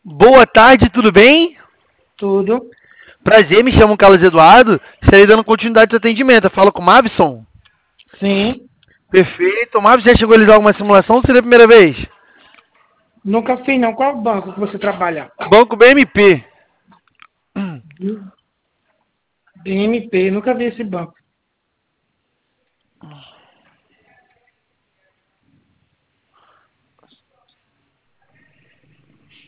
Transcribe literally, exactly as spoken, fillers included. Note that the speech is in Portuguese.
Boa tarde, tudo bem? Tudo. Prazer, me chamo Carlos Eduardo. Estarei dando continuidade ao atendimento. Eu falo com o Mavson? Sim. Perfeito. O Mavson já chegou a realizar alguma simulação ou seria a primeira vez? Nunca fiz, não. Qual banco que você trabalha? Banco B M P. B M P. Nunca vi esse banco.